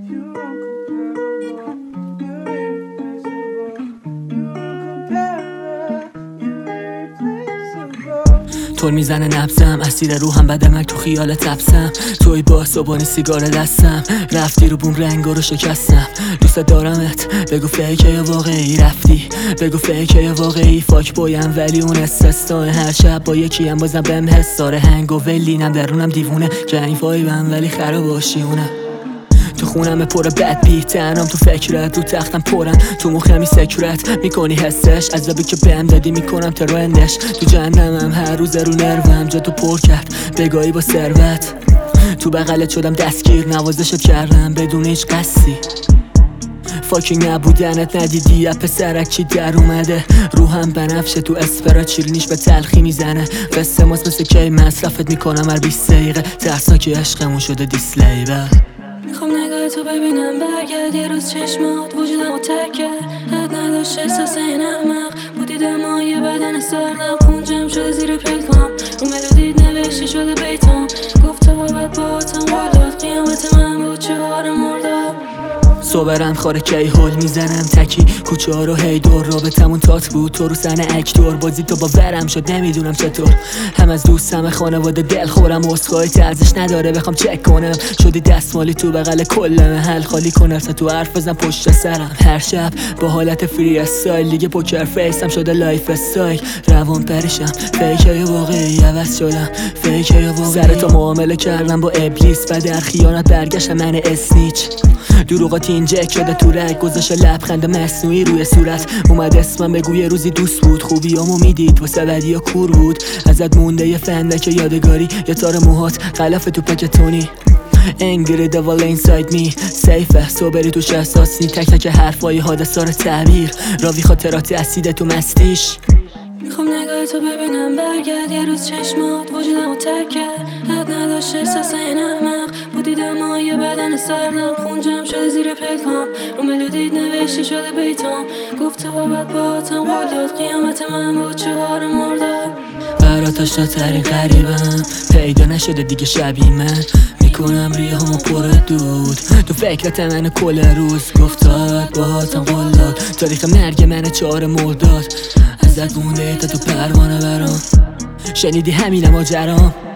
طول میزنه نبزم، اسیر روحم بدمک تو خیال تبسم. توی با صبحانی سیگار دستم، رفتی رو بوم رنگا رو شکستم. دوست دارمت، بگو فیکه یا واقعی رفتی، بگو فیکه یا واقعی. فاک بایم ولی اون استثناء، هر شب با یکی هم بازم بهم حس داره. هنگ و ولینم درونم دیوونه، که این وایبم ولی خراباشیونه. تو خونم پر بد بی تنم، تو فکرت رو تختم پرم، تو مخمی سکرت میکنی حسش. عذابی که بهم دادی میکنم ترندش، تو جهنمم هر روز رو نروم. جا تو پر کرد بگاهی با ثروت، تو بغلت شدم دستگیر، نوازشت کردم بدون هیچ قصدی. فاکینگ نبودنت ندیدی یا پسرک چی در اومده. روحم بنفشه تو اسپرا، چیرینیش به تلخی میزنه. قصه ماست مثل کی مصرفت میکنم هر 20 دقیقه. ترسناکی عشقمون شده دیسلیبر. میخوام نگاه تو ببینم برگرد، یه روز چشمات وجودمو ترک کرد. حد نداشت احساس این احمق بودی، دمای بدن سردم. خون جمع شده زیر پلکام، رو ملودیت نوشته شده بیتام. گفت تو باید باهاتم قولاد، قیامت من بود چهار مرداد. صبرم خاره کی هول میزنم تکی، کوچه ها رو هی دور. رابطمون تات بود تو رو سن اکتور، بازی تو با ورم شد نمیدونم چطور. هم از دوستم خانواده دل خورم، اسخای ارزش نداره بخوام چک کنم. شدی دستمالی تو بغل کل محل، خالی کنم تو حرف بزن پشت سرم. هر شب با حالت فری استایل، دیگه پوکر فیسم شده لایف استایل. روان پریشم، فیکه یا واقعی عوض شدم، فیکه یا واقعی. سر تو معامله کردم با ابلیس و در خیانت برگشتم من اسنیچ. دروغات اینجک شده تو رگ، گذاشته لبخند مصنوعی روی صورت. اومد اسمم بگو یه روزی دوست بود، خوبیامو میدید واسه بدیا کور بود. ازت مونده یه فندک یادگاری، یه تار موهات غلاف تو پاکتونی. Angry devil inside me سیفه صبری توش احساسی، تک تک حرفای حادثه رو تعبیر. راوی خاطرات اسید تو مستیش. میخوام نگاه تو ببینم برگرد، یه روز چشمات وجودمو ترک کرد. حد نداشت احساس این احمق بودی، دمای بدن سردم. خون جمع شده زیر پلکام، رو ملودیت نوشته شده بیتام. گفت تو باید باهاتم قولاد، قیامت من بود چهار مرداد. برات آشناترین غریبم، پیدا نشده دیگه شبیه من. میکنم ریهامو پر دود، تو فکرت من کل روز. گفتاد باهاتم قولاد، تاریخ مرگ من 4 مرداد. ازت مونده تا تو پروانه برام، شنیدی همینم ماجرام.